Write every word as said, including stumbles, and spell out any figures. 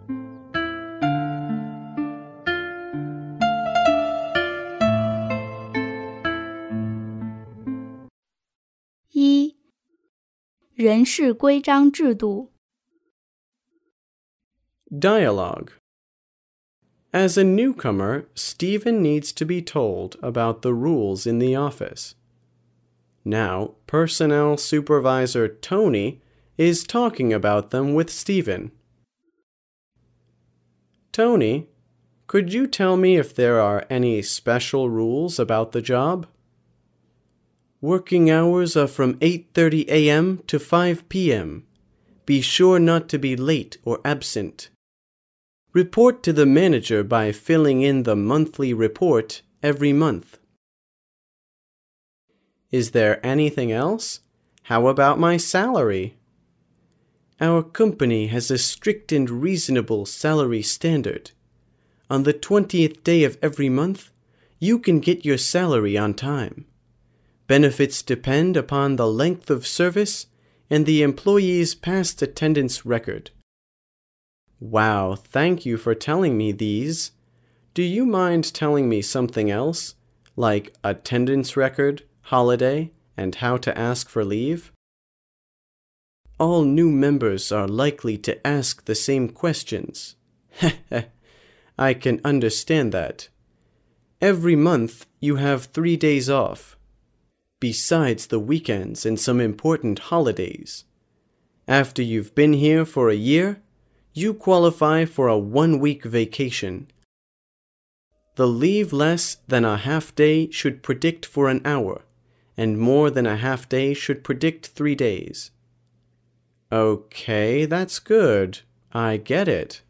一、人事规章制度。 Dialogue. As a newcomer, Stephen needs to be told about the rules in the office. Now, Personnel Supervisor Tony is talking about them with Stephen. Tony, could you tell me if there are any special rules about the job? Working hours are from eight thirty a m to five p m Be sure not to be late or absent. Report to the manager by filling in the monthly report every month. Is there anything else? How about my salary? Our company has a strict and reasonable salary standard. On the twentieth day of every month, you can get your salary on time. Benefits depend upon the length of service and the employee's past attendance record. Wow, thank you for telling me these. Do you mind telling me something else, like attendance record, holiday, and how to ask for leave? All new members are likely to ask the same questions. I can understand that. Every month you have three days off, besides the weekends and some important holidays. After you've been here for a year, you qualify for a one-week vacation. The leave less than a half day should predict for an hour, and more than a half day should predict three days. Okay, that's good. I get it.